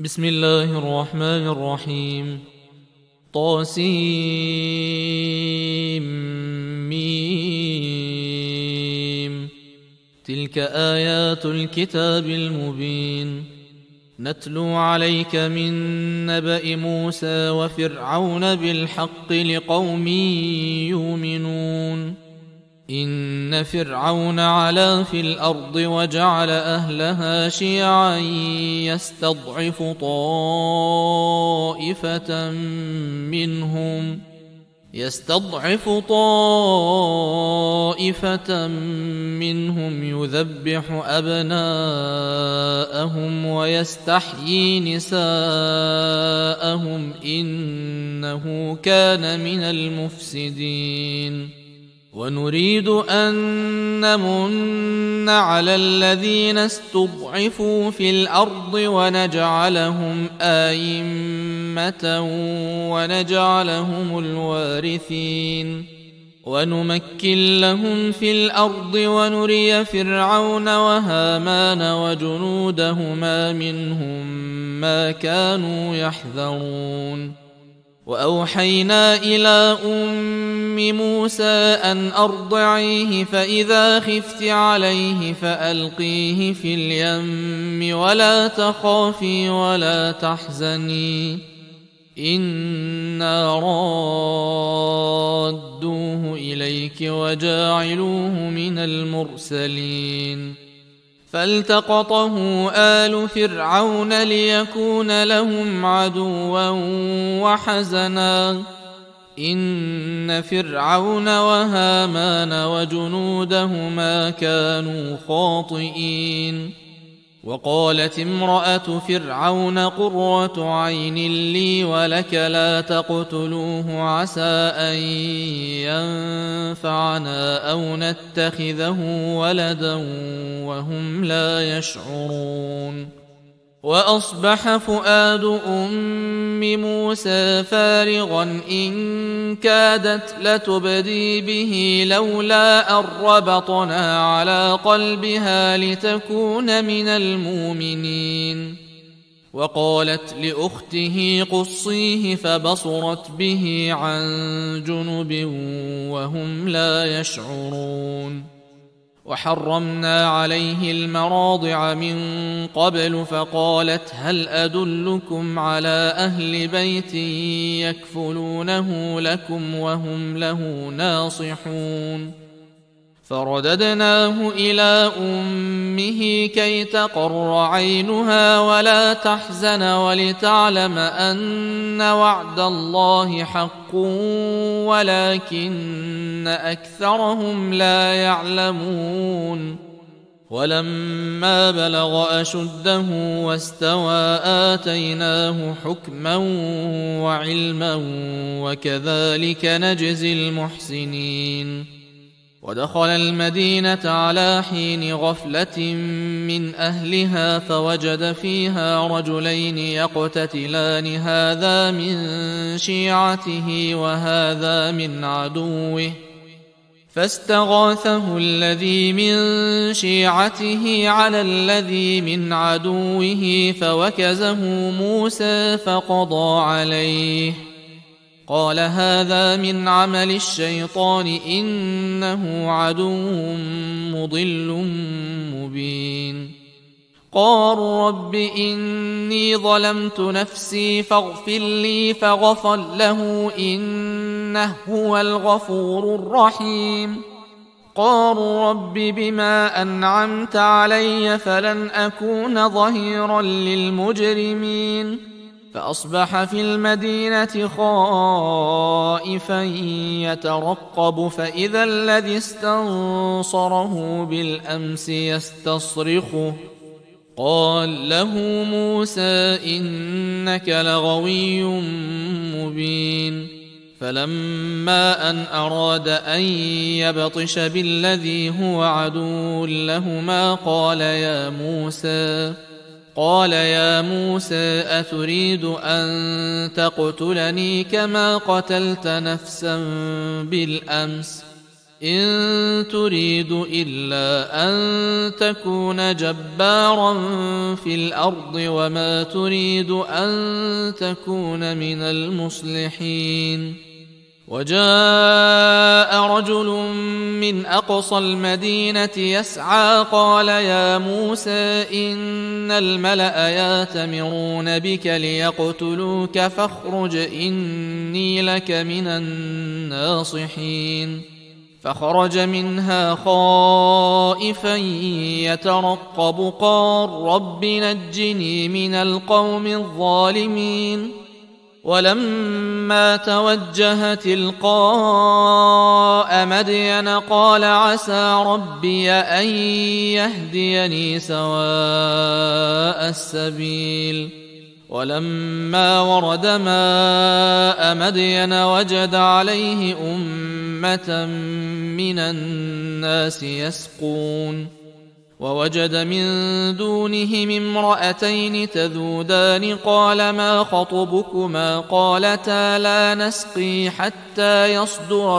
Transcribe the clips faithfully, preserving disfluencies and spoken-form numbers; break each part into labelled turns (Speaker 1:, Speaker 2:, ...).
Speaker 1: بسم الله الرحمن الرحيم. طاسيم. تلك آيات الكتاب المبين. نتلو عليك من نبأ موسى وفرعون بالحق لقوم يؤمنون. إن فرعون علا في الأرض وجعل أهلها شيعا يستضعف طائفة منهم يستضعف طائفة منهم يذبح أبناءهم ويستحيي نساءهم إنه كان من المفسدين. ونريد أن نمن على الذين استضعفوا في الأرض ونجعلهم أئمة ونجعلهم الوارثين ونمكن لهم في الأرض ونري فرعون وهامان وجنودهما منهم ما كانوا يحذرون. وأوحينا إلى أم موسى أن أرضعيه فإذا خفت عليه فألقيه في اليم ولا تخافي ولا تحزني إنا رادوه إليك وجاعلوه من المرسلين. فالتقطه آل فرعون ليكون لهم عدوا وحزنا إن فرعون وهامان وجنودهما كانوا خاطئين. وقالت امرأة فرعون قرة عين لي ولك لا تقتلوه عسى أن ينفعنا أو نتخذه ولدا وهم لا يشعرون. وأصبح فؤاد أم موسى فارغا إن كادت لتبدي به لولا أن ربطنا على قلبها لتكون من المؤمنين. وقالت لأخته قصيه فبصرت به عن جنب وهم لا يشعرون. وحرمنا عليه المراضع من قبل فقالت هل أدلكم على أهل بيت يكفلونه لكم وهم له ناصحون. فرددناه إلى أمه كي تقر عينها ولا تحزن ولتعلم أن وعد الله حق ولكن أكثرهم لا يعلمون. ولما بلغ أشده واستوى آتيناه حكما وعلما وكذلك نجزي المحسنين. ودخل المدينة على حين غفلة من أهلها فوجد فيها رجلين يقتتلان هذا من شيعته وهذا من عدوه فاستغاثه الذي من شيعته على الذي من عدوه فوكزه موسى فقضى عليه قال هذا من عمل الشيطان إنه عدو مضل مبين. قالوا رب إني ظلمت نفسي فاغفر لي فغفر له إنه هو الغفور الرحيم. قالوا رب بما أنعمت علي فلن أكون ظهيرا للمجرمين. فأصبح في المدينة خائفا يترقب فإذا الذي استنصره بالأمس يستصرخه قال له موسى إنك لغوي مبين. فلما أن أراد أن يبطش بالذي هو عدو لهما قال يا موسى قال يا موسى أتريد أن تقتلني كما قتلت نفسا بالأمس إن تريد إلا أن تكون جبارا في الأرض وما تريد أن تكون من المصلحين. وجاء رجل من أقصى المدينة يسعى قال يا موسى إن الملأ يأتمرون بك ليقتلوك فاخرج إني لك من الناصحين. فخرج منها خائفا يترقب قال رب نجني من القوم الظالمين. ولما توجه تلقاء مدين قال عسى ربي أن يهديني سواء السبيل. ولما ورد ماء مدين وجد عليه أمة من الناس يسقون. ووجد من دونهم امرأتين تذودان قال ما خطبكما قالتا لا نسقي حتى يصدر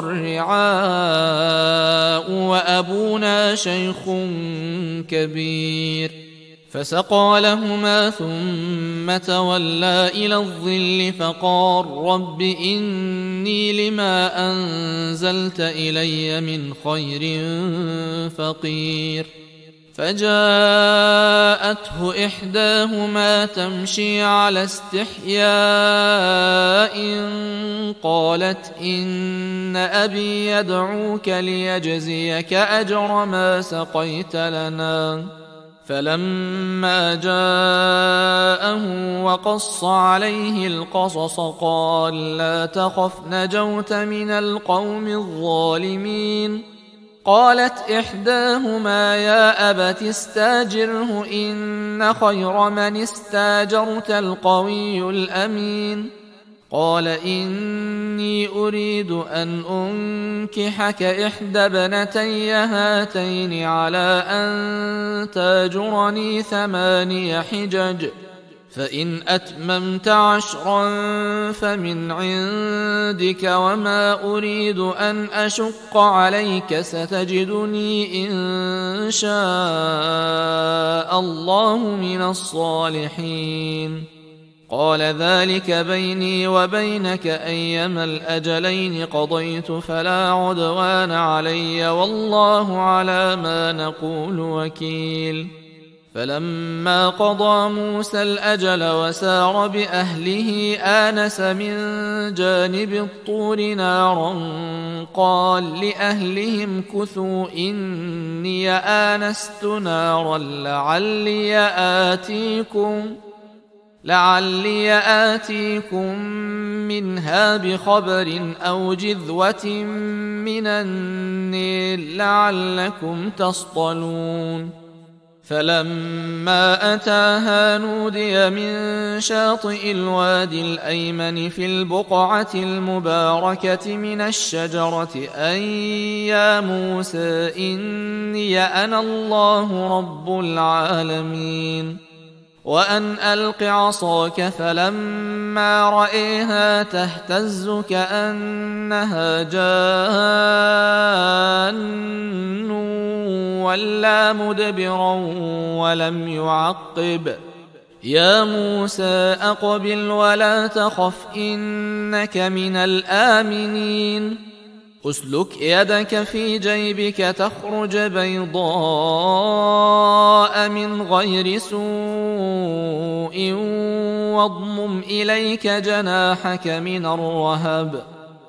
Speaker 1: الرعاء وأبونا شيخ كبير. فسقى لهما ثم تولى إلى الظل فقال رب إني لما أنزلت إلي من خير فقير. فجاءته إحداهما تمشي على استحياء قالت إن أبي يدعوك ليجزيك أجر ما سقيت لنا. فلما جاءه وقص عليه القصص قال لا تخف نجوت من القوم الظالمين. قالت إحداهما يا أبت استاجره إن خير من استاجرت القوي الأمين. قال إني أريد أن أنكحك إحدى ابنتي هاتين على أن تاجرني ثماني حجج فإن أتممت عشرا فمن عندك وما أريد أن أشق عليك ستجدني إن شاء الله من الصالحين. قال ذلك بيني وبينك أيما الأجلين قضيت فلا عدوان علي والله على ما نقول وكيل. فلما قضى موسى الأجل وسار بأهله آنس من جانب الطور نارا قال لأهلهم كثوا إني آنست نارا لعلي آتيكم لعلي آتيكم منها بخبر أو جذوة من النير لعلكم تصطلون. فلما أتاها نودي من شاطئ الوادي الأيمن في البقعة المباركة من الشجرة أن يا موسى إني أنا الله رب العالمين. وأن ألق عصاك فلما رأيها تهتز كأنها جان ولا مدبرا ولم يعقب. يا موسى أقبل ولا تخف إنك من الآمنين. أسلك يدك في جيبك تخرج بيضاء من غير سوء واضمم إليك جناحك من الرهب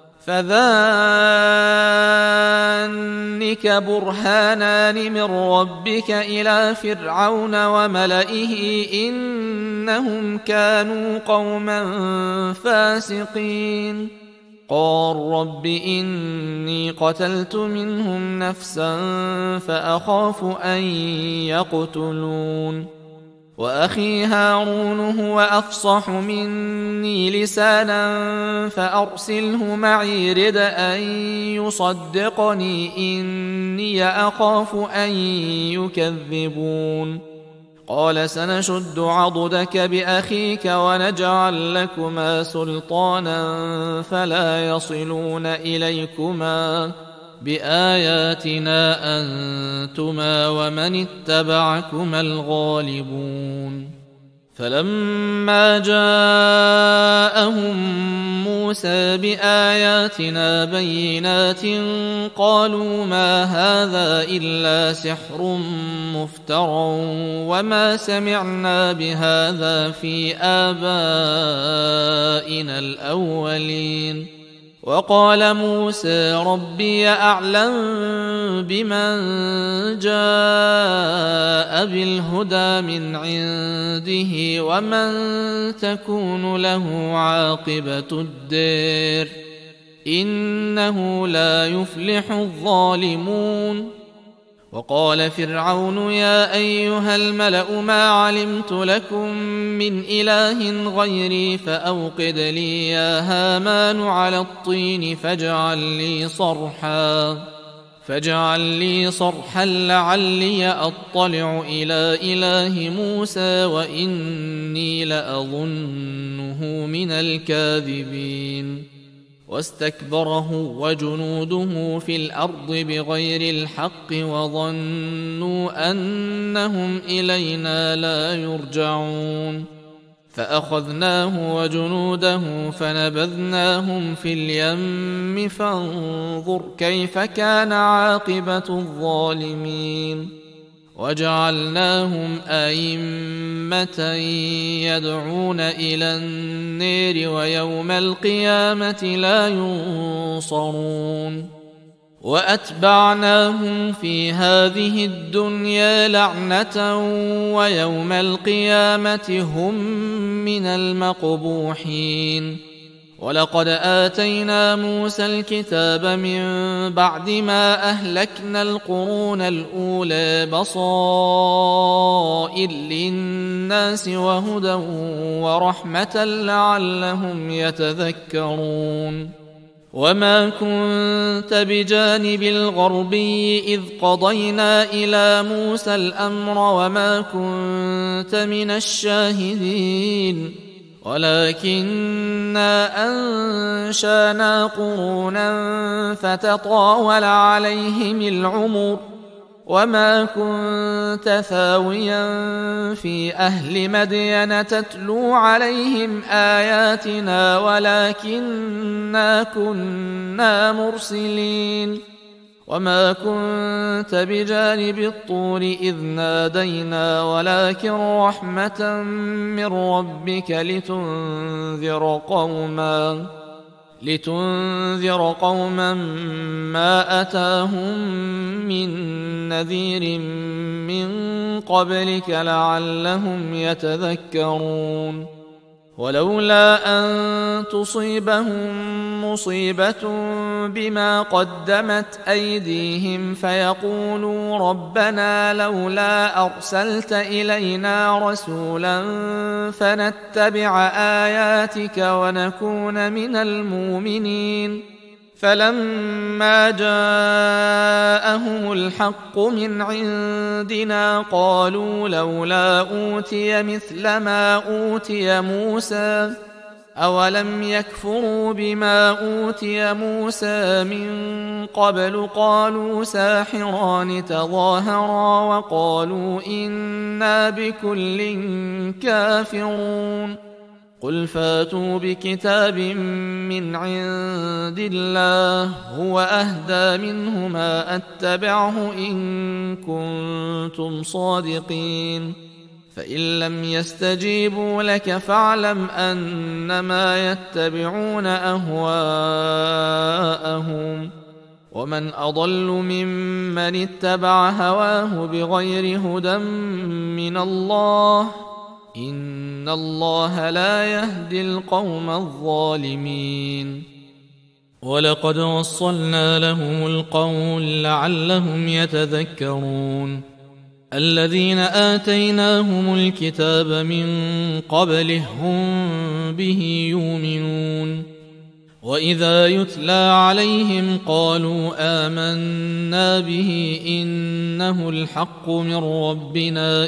Speaker 1: فذانك برهانان من ربك إلى فرعون وملئه إنهم كانوا قوما فاسقين. قال رب إني قتلت منهم نفسا فأخاف أن يقتلون. وأخي هارون هو أفصح مني لسانا فأرسله معي رد أن يصدقني إني أخاف أن يكذبون. قال سنشد عضدك بأخيك ونجعل لكما سلطانا فلا يصلون إليكما بآياتنا أنتما ومن اتبعكما الغالبون. فلما جاءهم موسى بآياتنا بينات قالوا ما هذا إلا سحر مفترى وما سمعنا بهذا في آبائنا الأولين. وقال موسى ربي أعلم بمن جاء بالهدى من عنده ومن تكون له عاقبة الدار إنه لا يفلح الظالمون. وقال فرعون يا أيها الملأ ما علمت لكم من إله غيري فأوقد لي يا هامان على الطين فاجعل لي صرحا فاجعل لي صرحا لعلي أطلع إلى إله موسى وإني لأظنه من الكاذبين. واستكبر هو وجنوده في الأرض بغير الحق وظنوا أنهم إلينا لا يرجعون. فأخذناه وجنوده فنبذناهم في اليم فانظر كيف كان عاقبة الظالمين. وجعلناهم أئمة يدعون إلى النار ويوم القيامة لا ينصرون. وأتبعناهم في هذه الدنيا لعنة ويوم القيامة هم من المقبوحين. ولقد آتينا موسى الكتاب من بعد ما أهلكنا القرون الأولى بصائر للناس وهدى ورحمة لعلهم يتذكرون. وما كنت بجانب الغربي إذ قضينا إلى موسى الأمر وما كنت من الشاهدين ولكننا أنشأنا قرونا فتطاول عليهم العمر وما كنت ثاويا في أهل مدين تتلو عليهم آياتنا ولكننا كنا مرسلين. وما كنت بجانب الطور إذ نادينا ولكن رحمة من ربك لتنذر قوما لتنذر قوما ما أتاهم من نذير من قبلك لعلهم يتذكرون. ولولا أن تصيبهم مصيبة بما قدمت أيديهم فيقولوا ربنا لولا أرسلت إلينا رسولا فنتبع آياتك ونكون من المؤمنين. فلما جاءهم الحق من عندنا قالوا لولا أوتي مثل ما أوتي موسى أولم يكفروا بما أوتي موسى من قبل قالوا ساحران تظاهرا وقالوا إنا بكل كافرون. قل فاتوا بكتاب من عند الله هو أهدى منهما أتبعه إن كنتم صادقين. فإن لم يستجيبوا لك فاعلم أنما يتبعون أهواءهم ومن أضل ممن اتبع هواه بغير هدى من الله إن الله لا يهدي القوم الظالمين. ولقد وصلنا لهم القول لعلهم يتذكرون. الذين آتيناهم الكتاب من قبله هم به يؤمنون. وإذا يتلى عليهم قالوا آمنا به إنه الحق من ربنا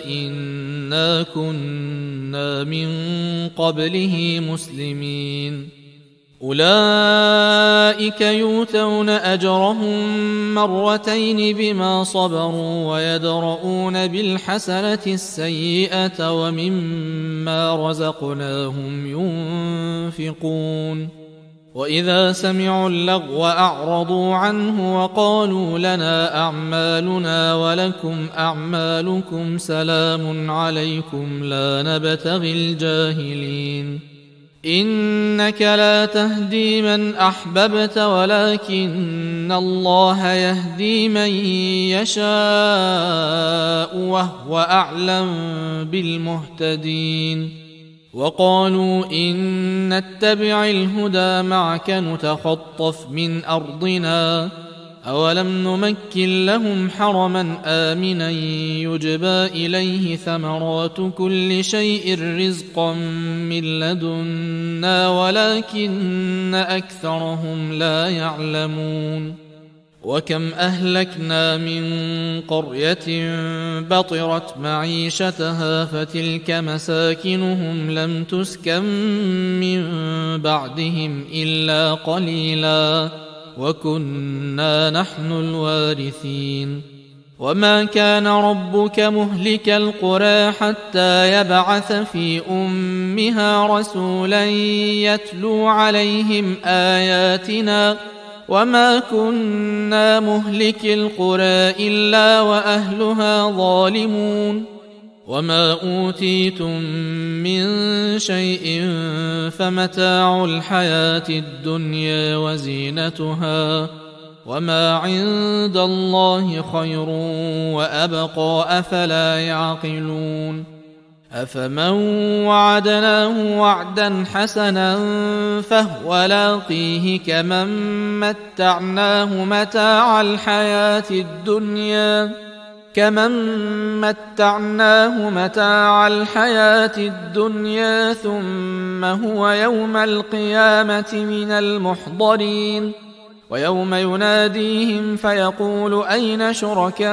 Speaker 1: إنا كنا من قبله مسلمين. أولئك يؤتون أجرهم مرتين بما صبروا ويدرؤون بالحسنة السيئة ومما رزقناهم ينفقون وإذا سمعوا اللغو أعرضوا عنه وقالوا لنا أعمالنا ولكم أعمالكم سلام عليكم لا نبتغي الجاهلين إنك لا تهدي من أحببت ولكن الله يهدي من يشاء وهو أعلم بالمهتدين وقالوا إن نتبع الهدى معك نتخطف من أرضنا أولم نمكن لهم حرما آمنا يجبى إليه ثمرات كل شيء رزقا من لدنا ولكن أكثرهم لا يعلمون وكم أهلكنا من قرية بطرت معيشتها فتلك مساكنهم لم تسكن من بعدهم إلا قليلا وكنا نحن الوارثين وما كان ربك مهلك القرى حتى يبعث في أمها رسولا يتلو عليهم آياتنا وما كنا مهلك القرى إلا وأهلها ظالمون وما أوتيتم من شيء فمتاع الحياة الدنيا وزينتها وما عند الله خير وأبقى أفلا يعقلون أفمن وعدناه وعدا حسنا فهو لاقيه كمن متعناه متاع الحياة الدنيا كمن متعناه متاع الحياة الدنيا ثم هو يوم القيامة من المحضرين ويوم يناديهم فيقول أين شركائي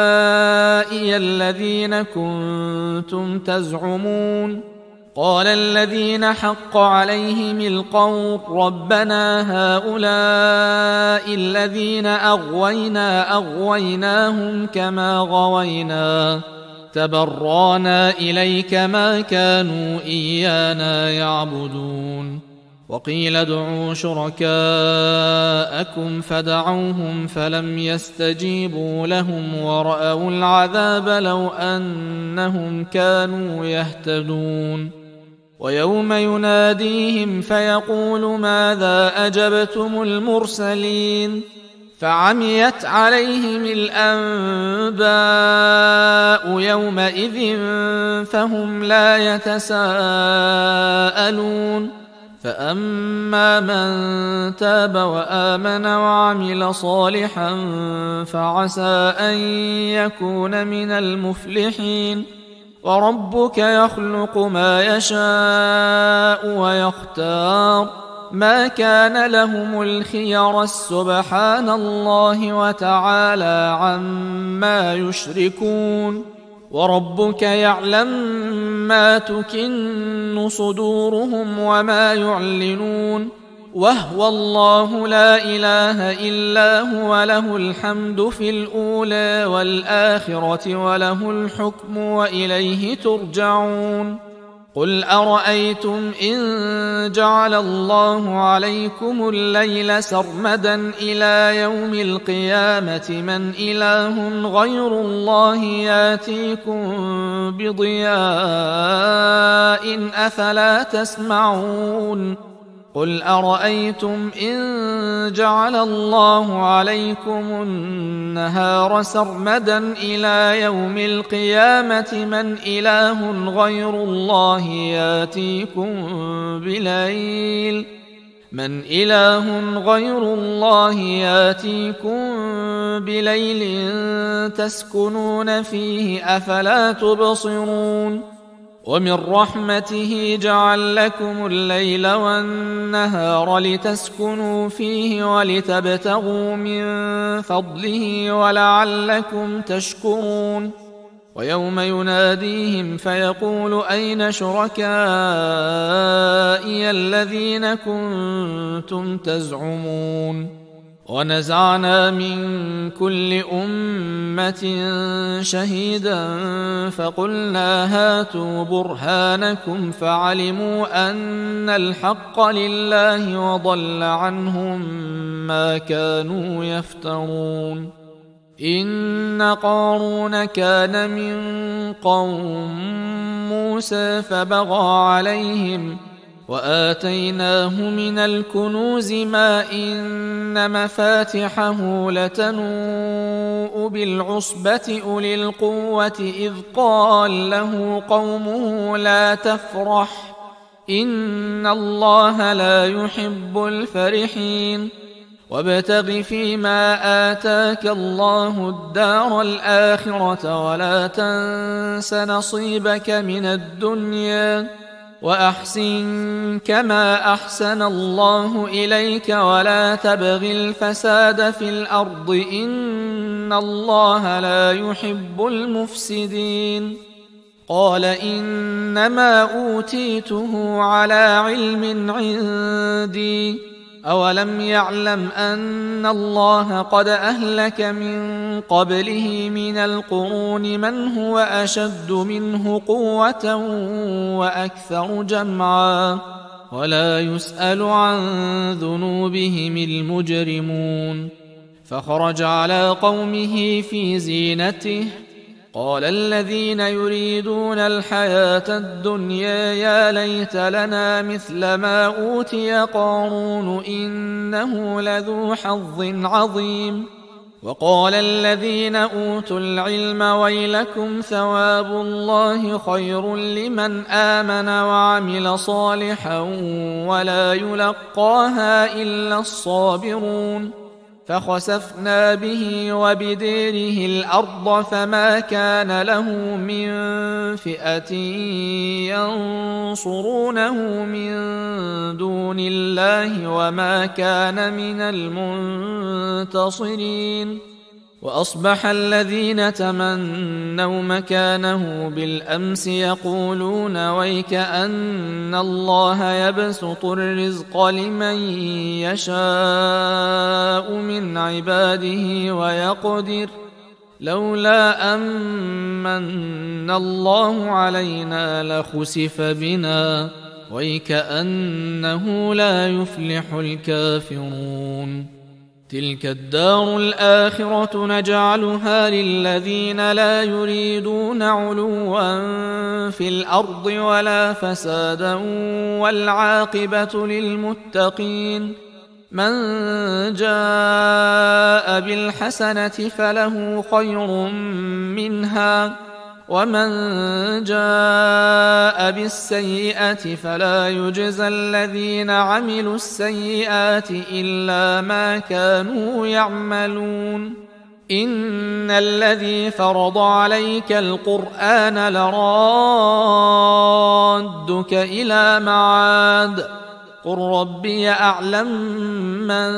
Speaker 1: الذين كنتم تزعمون قال الذين حق عليهم القول ربنا هؤلاء الذين أغوينا أغويناهم كما غوينا تبرانا إليك ما كانوا إيانا يعبدون وقيل ادعوا شركاءكم فدعوهم فلم يستجيبوا لهم ورأوا العذاب لو أنهم كانوا يهتدون ويوم يناديهم فيقول ماذا أجبتم المرسلين فعميت عليهم الأنباء يومئذ فهم لا يتساءلون فأما من تاب وآمن وعمل صالحا فعسى أن يكون من المفلحين وربك يخلق ما يشاء ويختار ما كان لهم الخير سبحان الله وتعالى عما يشركون وربك يعلم ما تكن صدورهم وما يعلنون وهو الله لا إله إلا هو له الحمد في الأولى والآخرة وله الحكم وإليه ترجعون قل أرأيتم إن جعل الله عليكم الليل سرمدا إلى يوم القيامة من إله غير الله ياتيكم بضياء أفلا تسمعون قل أرأيتم إن جعل الله عليكم النهار سرمدا إلى يوم القيامة من إله غير الله ياتيكم بليل من إله غير الله ياتيكم بليل تسكنون فيه أفلا تبصرون ومن رحمته جعل لكم الليل والنهار لتسكنوا فيه ولتبتغوا من فضله ولعلكم تشكرون ويوم يناديهم فيقول أين شركائي زعمي الذين كنتم تزعمون ونزعنا من كل أمة شهيدا فقلنا هاتوا برهانكم فعلموا أن الحق لله وضل عنهم ما كانوا يفترون إن قارون كان من قوم موسى فبغى عليهم وآتيناه من الكنوز ما إن مفاتحه لتنوء بالعصبة أولي القوة إذ قال له قومه لا تفرح إن الله لا يحب الفرحين وابتغ فيما آتاك الله الدار الآخرة ولا تنس نصيبك من الدنيا وأحسن كما أحسن الله إليك ولا تبغ الفساد في الأرض إن الله لا يحب المفسدين قال إنما أوتيته على علم عندي أولم يعلم أن الله قد أهلك من قبله من القرون من هو أشد منه قوة وأكثر جمعا ولا يسأل عن ذنوبهم المجرمون فخرج على قومه في زينته قال الذين يريدون الحياة الدنيا يا ليت لنا مثل ما أوتي قارون إنه لذو حظ عظيم وقال الذين أوتوا العلم ويلكم ثواب الله خير لمن آمن وعمل صالحا ولا يلقاها إلا الصابرون فخسفنا به وبديره الأرض فما كان له من فئة ينصرونه من دون الله وما كان من المنتصرين وأصبح الذين تمنوا مكانه بالأمس يقولون ويك أن الله يبسط الرزق لمن يشاء من عباده ويقدر لولا أمن الله علينا لخسف بنا ويك أنه لا يفلح الكافرون تلك الدار الآخرة نجعلها للذين لا يريدون علوا في الأرض ولا فسادا والعاقبة للمتقين من جاء بالحسنة فله خير منها ومن جاء بالسيئة فلا يجزى الذين عملوا السيئات إلا ما كانوا يعملون إن الذي فرض عليك القرآن لرادك إلى معاد قل ربي أعلم من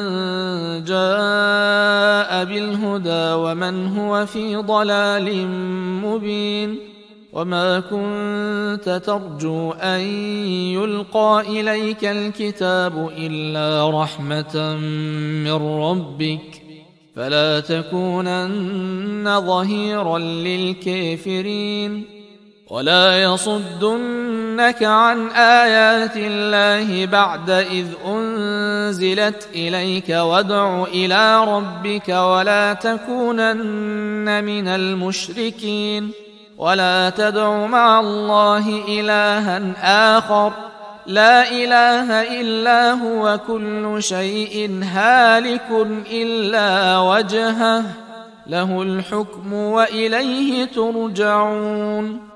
Speaker 1: جاء بالهدى ومن هو في ضلال مبين وما كنت ترجو أن يلقى إليك الكتاب إلا رحمة من ربك فلا تكونن ظهيرا للكافرين ولا يصدنك عن آيات الله بعد إذ أنزلت إليك وادع إلى ربك ولا تكونن من المشركين ولا تدع مع الله إلها آخر لا إله إلا هو كل شيء هالك إلا وجهه له الحكم وإليه ترجعون